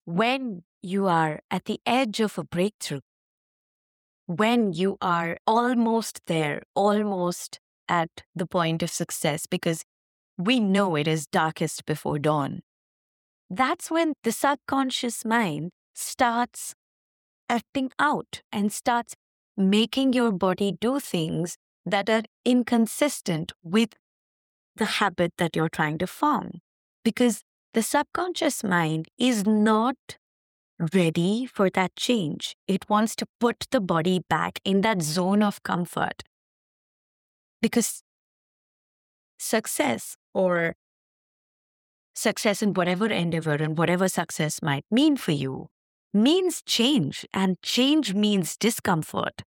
when you are at the edge of a breakthrough, when you are almost there, almost at the point of success, because we know it is darkest before dawn. That's when the subconscious mind starts acting out and starts making your body do things that are inconsistent with the habit that you're trying to form. Because the subconscious mind is not ready for that change. It wants to put the body back in that zone of comfort. Because success or success in whatever endeavor and whatever success might mean for you means change, and change means discomfort.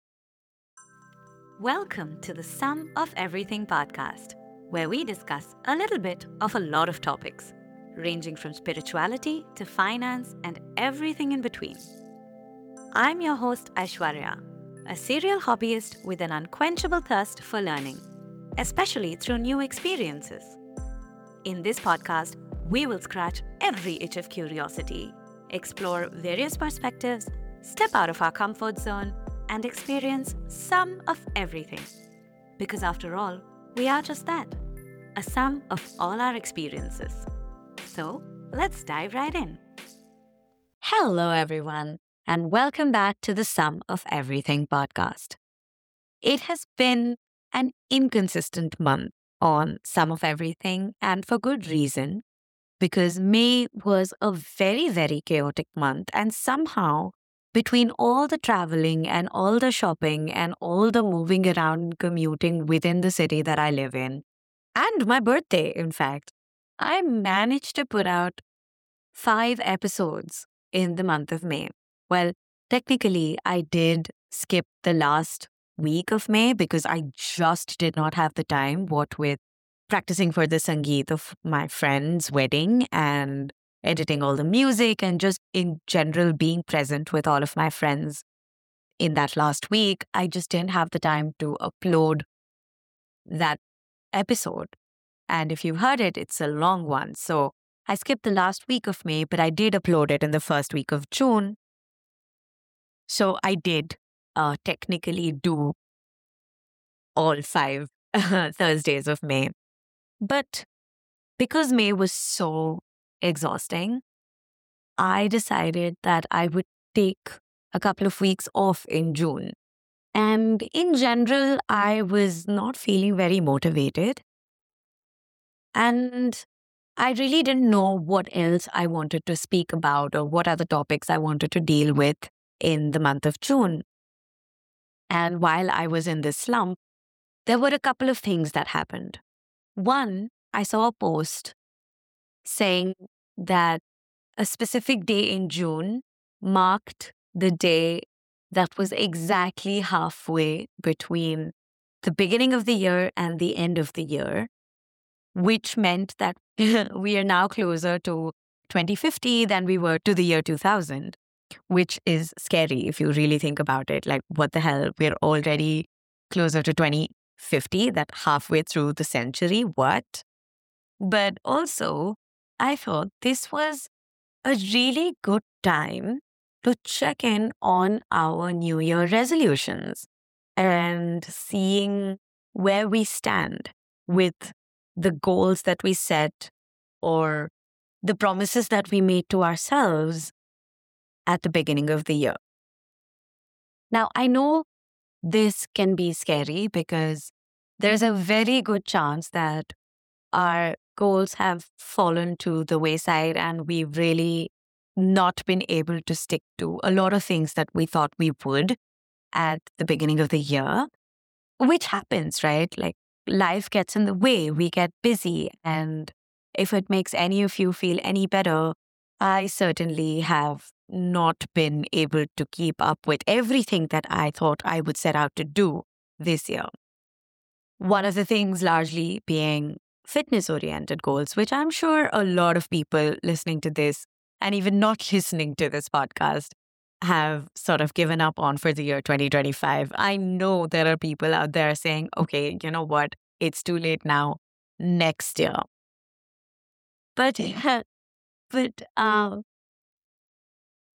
Welcome to the Sum of Everything podcast, where we discuss a little bit of a lot of topics, ranging from spirituality to finance and everything in between. I'm your host, Aishwarya, a serial hobbyist with an unquenchable thirst for learning, especially through new experiences. In this podcast, we will scratch every itch of curiosity, explore various perspectives, step out of our comfort zone, and experience some of everything. Because after all, we are just that, a sum of all our experiences. So, let's dive right in. Hello, everyone, and welcome back to the Sum of Everything podcast. It has been an inconsistent month on Sum of Everything, and for good reason, because May was a very, very chaotic month, and somehow between all the traveling and all the shopping and all the moving around and commuting within the city that I live in, and my birthday, in fact, I managed to put out 5 episodes in the month of May. Well, technically, I did skip the last week of May because I just did not have the time, what with practicing for the Sangeet of my friend's wedding and editing all the music and just in general being present with all of my friends in that last week. I just didn't have the time to upload that episode. And if you've heard it, it's a long one. So I skipped the last week of May, but I did upload it in the first week of June. So I did technically do all 5 Thursdays of May. But because May was so exhausting, I decided that I would take a couple of weeks off in June. And in general, I was not feeling very motivated. And I really didn't know what else I wanted to speak about or what other topics I wanted to deal with in the month of June. And while I was in this slump, there were a couple of things that happened. One, I saw a post saying that a specific day in June marked the day that was exactly halfway between the beginning of the year and the end of the year, which meant that we are now closer to 2050 than we were to the year 2000, which is scary if you really think about it. Like, what the hell? We're already closer to 2050, that halfway through the century. What? But also, I thought this was a really good time to check in on our New Year resolutions and seeing where we stand with the goals that we set or the promises that we made to ourselves at the beginning of the year. Now, I know this can be scary because there's a very good chance that our goals have fallen to the wayside and we've really not been able to stick to a lot of things that we thought we would at the beginning of the year, which happens, right? Like, life gets in the way, we get busy. And if it makes any of you feel any better, I certainly have not been able to keep up with everything that I thought I would set out to do this year. One of the things largely being fitness-oriented goals, which I'm sure a lot of people listening to this and even not listening to this podcast have sort of given up on for the year 2025. I know there are people out there saying, okay, you know what? It's too late now. Next year. But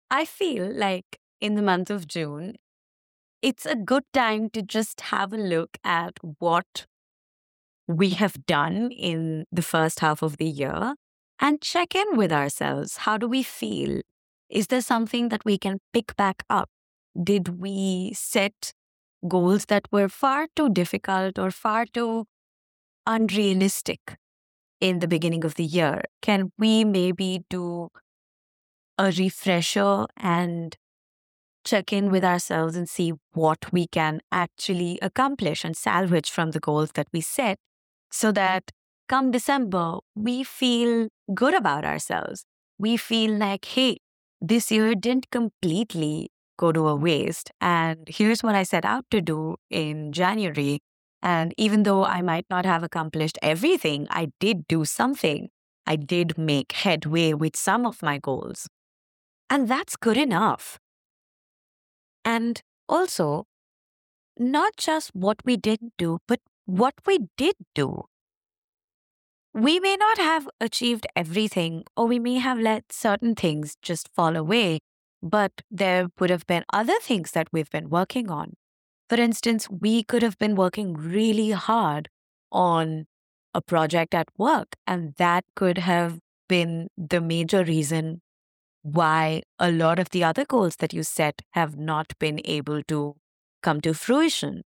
I feel like in the month of June, it's a good time to just have a look at what we have done in the first half of the year and check in with ourselves. How do we feel? Is there something that we can pick back up? Did we set goals that were far too difficult or far too unrealistic in the beginning of the year? Can we maybe do a refresher and check in with ourselves and see what we can actually accomplish and salvage from the goals that we set so that come December, we feel good about ourselves. We feel like, hey, this year didn't completely go to a waste. And here's what I set out to do in January. And even though I might not have accomplished everything, I did do something. I did make headway with some of my goals. And that's good enough. And also, not just what we didn't do, but what we did do. We may not have achieved everything, or we may have let certain things just fall away, but there would have been other things that we've been working on. For instance, we could have been working really hard on a project at work, and that could have been the major reason why a lot of the other goals that you set have not been able to come to fruition.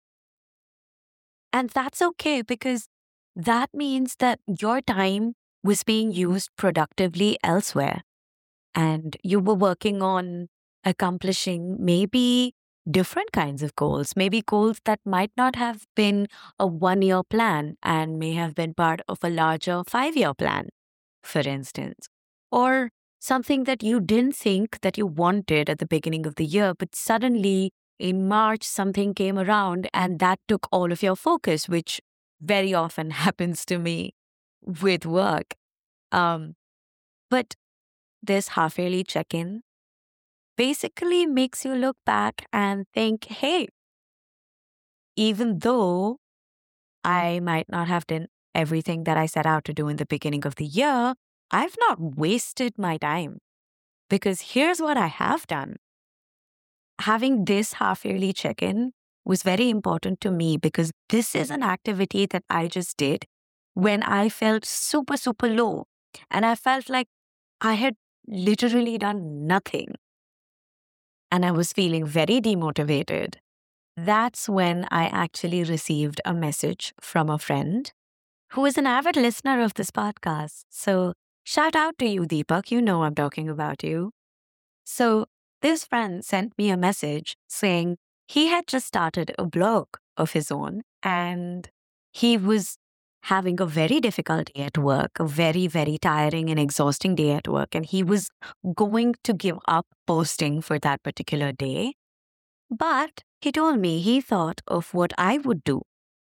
And that's okay because that means that your time was being used productively elsewhere and you were working on accomplishing maybe different kinds of goals, maybe goals that might not have been a 1 year plan and may have been part of a larger 5 year plan, for instance, or something that you didn't think that you wanted at the beginning of the year, but suddenly in March, something came around and that took all of your focus, which very often happens to me with work. But this half yearly check in basically makes you look back and think, hey, even though I might not have done everything that I set out to do in the beginning of the year, I've not wasted my time because here's what I have done. Having this half yearly check in was very important to me because this is an activity that I just did when I felt super, super low. And I felt like I had literally done nothing. And I was feeling very demotivated. That's when I actually received a message from a friend who is an avid listener of this podcast. So shout out to you, Deepak. You know I'm talking about you. So this friend sent me a message saying he had just started a blog of his own and he was having a very difficult day at work, a very, very tiring and exhausting day at work. And he was going to give up posting for that particular day. But he told me he thought of what I would do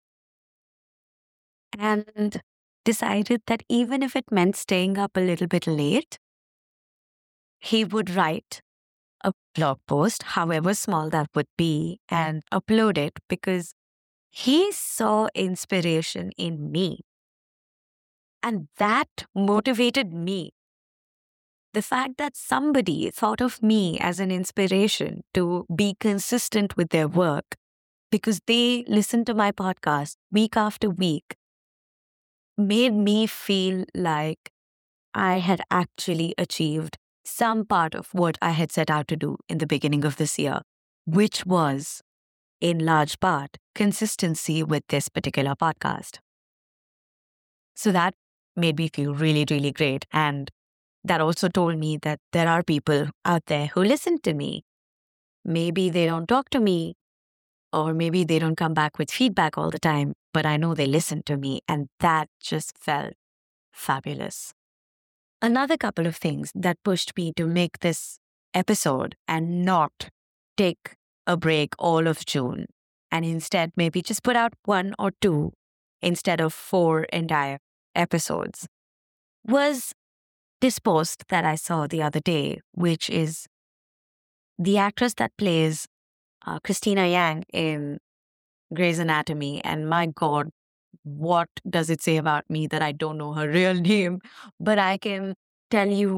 and decided that even if it meant staying up a little bit late, he would write a blog post, however small that would be, and upload it because he saw inspiration in me. And that motivated me. The fact that somebody thought of me as an inspiration to be consistent with their work because they listened to my podcast week after week made me feel like I had actually achieved some part of what I had set out to do in the beginning of this year, which was, in large part, consistency with this particular podcast. So that made me feel really, really great. And that also told me that there are people out there who listen to me. Maybe they don't talk to me, or maybe they don't come back with feedback all the time, but I know they listen to me. And that just felt fabulous. Another couple of things that pushed me to make this episode and not take a break all of June and instead maybe just put out 1 or 2 instead of 4 entire episodes was this post that I saw the other day, which is the actress that plays Christina Yang in Grey's Anatomy. And my God, what does it say about me that I don't know her real name? But I can tell you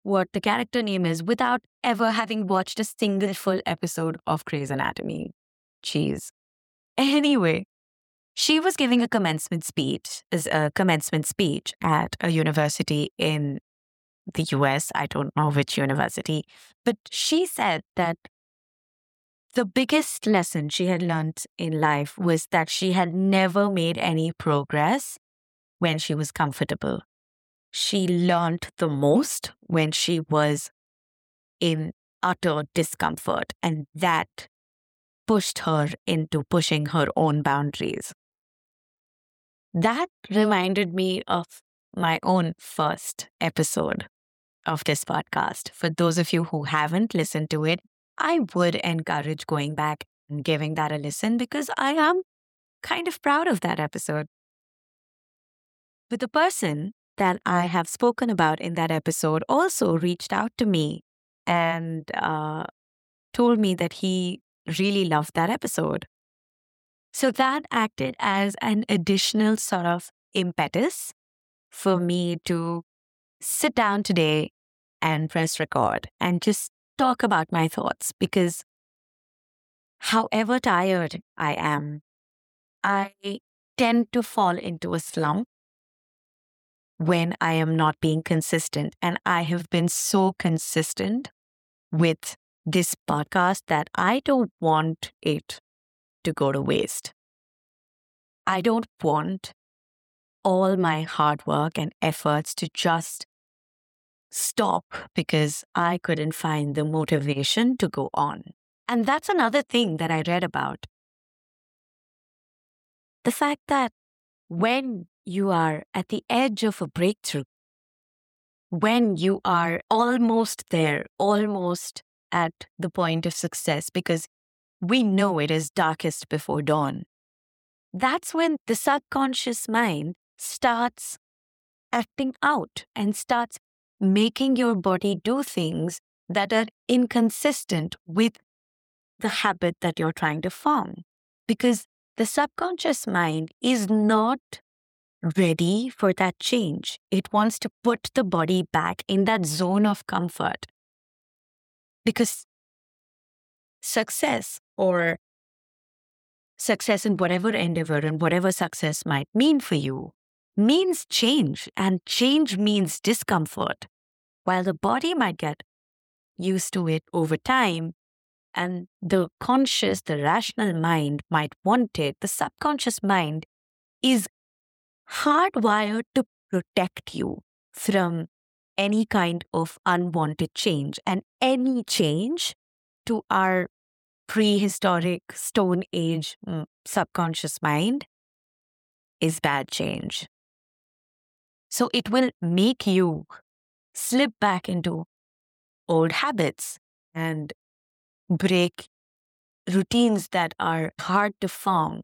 what the character name is without ever having watched a single full episode of Grey's Anatomy. Jeez. Anyway, she was giving a commencement speech at a university in the US. I don't know which university, but she said that the biggest lesson she had learned in life was that she had never made any progress when she was comfortable. She learned the most when she was in utter discomfort, and that pushed her into pushing her own boundaries. That reminded me of my own first episode of this podcast. For those of you who haven't listened to it, I would encourage going back and giving that a listen because I am kind of proud of that episode. But the person that I have spoken about in that episode also reached out to me and told me that he really loved that episode. So that acted as an additional sort of impetus for me to sit down today and press record and just talk about my thoughts, because however tired I am, I tend to fall into a slump when I am not being consistent. And I have been so consistent with this podcast that I don't want it to go to waste. I don't want all my hard work and efforts to just stop because I couldn't find the motivation to go on. And that's another thing that I read about. The fact that when you are at the edge of a breakthrough, when you are almost there, almost at the point of success, because we know it is darkest before dawn, that's when the subconscious mind starts acting out and starts making your body do things that are inconsistent with the habit that you're trying to form. Because the subconscious mind is not ready for that change. It wants to put the body back in that zone of comfort. Because success in whatever endeavor and whatever success might mean for you means change, and change means discomfort. While the body might get used to it over time, and the rational mind might want it, the subconscious mind is hardwired to protect you from any kind of unwanted change. And any change to our prehistoric Stone Age subconscious mind is bad change. So it will make you slip back into old habits and break routines that are hard to form.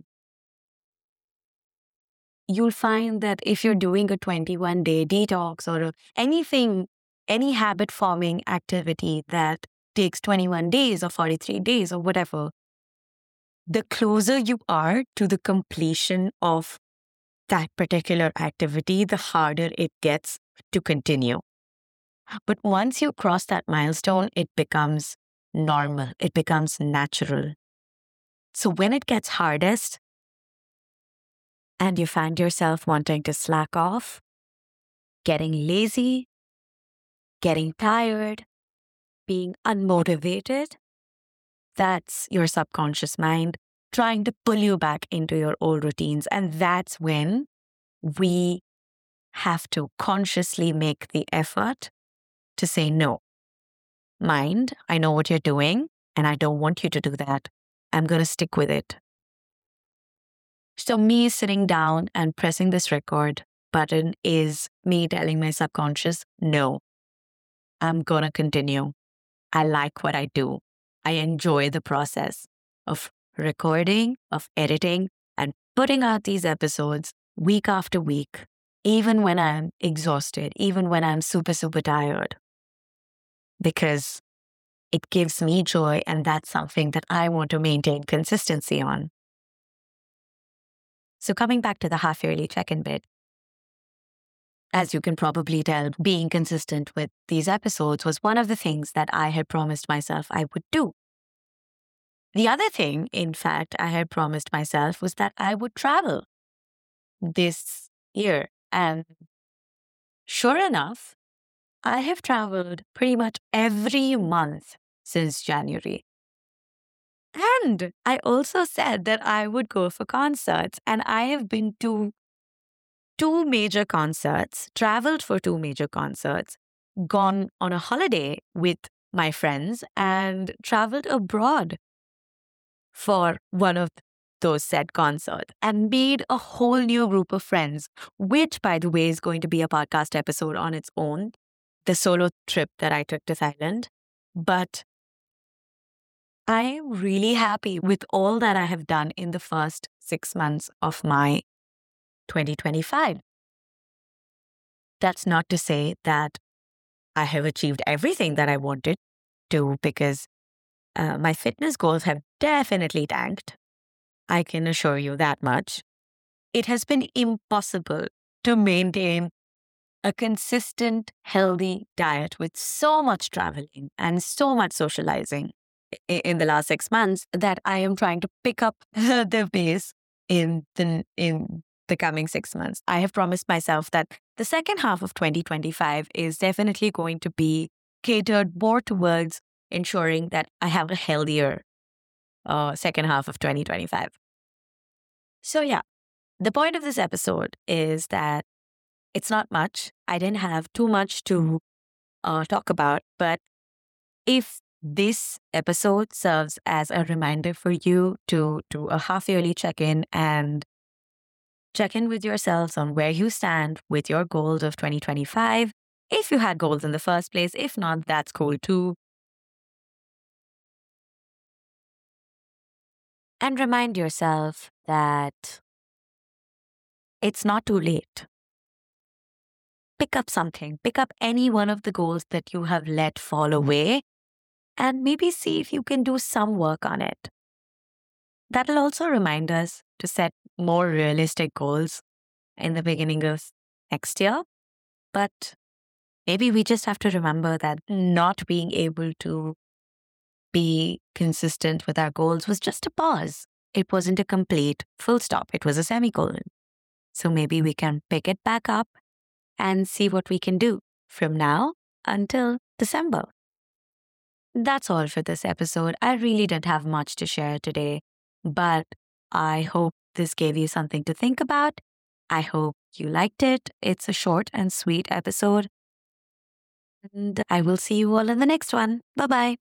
You'll find that if you're doing a 21-day detox or any habit forming activity that takes 21 days or 43 days or whatever, the closer you are to the completion of that particular activity, the harder it gets to continue. But once you cross that milestone, it becomes normal. It becomes natural. So when it gets hardest and you find yourself wanting to slack off, getting lazy, getting tired, being unmotivated, that's your subconscious mind trying to pull you back into your old routines. And that's when we have to consciously make the effort to say, no, mind, I know what you're doing, and I don't want you to do that. I'm going to stick with it. So me sitting down and pressing this record button is me telling my subconscious, no, I'm going to continue. I like what I do. I enjoy the process of recording, of editing, and putting out these episodes week after week, even when I'm exhausted, even when I'm super, super tired. Because it gives me joy, and that's something that I want to maintain consistency on. So coming back to the half-yearly check-in bit, as you can probably tell, being consistent with these episodes was one of the things that I had promised myself I would do. The other thing, in fact, I had promised myself was that I would travel this year. And sure enough, I have traveled pretty much every month since January. And I also said that I would go for concerts, and I have been to two major concerts, traveled for two major concerts, gone on a holiday with my friends, and traveled abroad for one of those said concerts and made a whole new group of friends, which, by the way, is going to be a podcast episode on its own, the solo trip that I took to Thailand. But I am really happy with all that I have done in the first 6 months of my 2025. That's not to say that I have achieved everything that I wanted to, because my fitness goals have definitely tanked. I can assure you that much. It has been impossible to maintain a consistent, healthy diet with so much traveling and so much socializing in the last 6 months that I am trying to pick up the pace in the coming 6 months. I have promised myself that the second half of 2025 is definitely going to be catered more towards ensuring that I have a healthier second half of 2025. So yeah, the point of this episode is that it's not much. I didn't have too much to talk about, but if this episode serves as a reminder for you to do a half-yearly check-in and check in with yourselves on where you stand with your goals of 2025, if you had goals in the first place. If not, that's cool too. And remind yourself that it's not too late. Pick up something. Pick up any one of the goals that you have let fall away and maybe see if you can do some work on it. That'll also remind us to set more realistic goals in the beginning of next year. But maybe we just have to remember that not being able to be consistent with our goals was just a pause. It wasn't a complete full stop. It was a semicolon. So maybe we can pick it back up and see what we can do from now until December. That's all for this episode. I really didn't have much to share today, but I hope this gave you something to think about. I hope you liked it. It's a short and sweet episode. And I will see you all in the next one. Bye-bye.